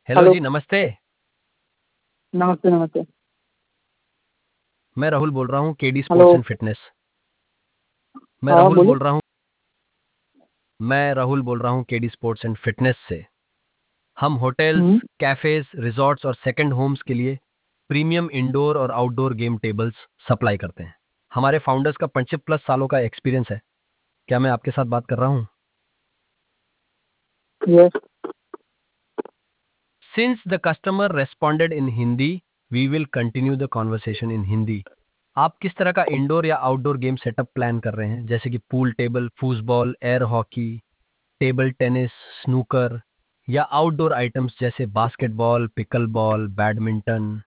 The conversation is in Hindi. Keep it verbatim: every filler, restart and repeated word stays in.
Hello hello. जी, नमस्ते। नमस्ते नमस्ते। मैं राहुल बोल रहा हूँ KD hello. Sports and fitness. मैं हाँ राहुल बोलिए। बोल रहा हूँ मैं राहुल बोल रहा हूँ केडी स्पोर्ट्स एंड फिटनेस से। हम होटल्स, हम्म। कैफेज, रिजॉर्ट्स और सेकंड होम्स के लिए प्रीमियम इंडोर और आउटडोर गेम टेबल्स सप्लाई करते हैं। हमारे फाउंडर्स का पच्चीस प्लस सालों का एक्सपीरियंस है। क्या मैं आपके साथ बात कर रहा हूँ? Yes. Since the customer responded in Hindi, we will continue the conversation in Hindi. आप किस तरह का इंडोर या आउटडोर गेम सेटअप प्लान कर रहे हैं, जैसे कि pool table, foosball, air hockey, table tennis, snooker, या आउटडोर आइटम्स जैसे बास्केटबॉल, पिकल बॉल, बैडमिंटन?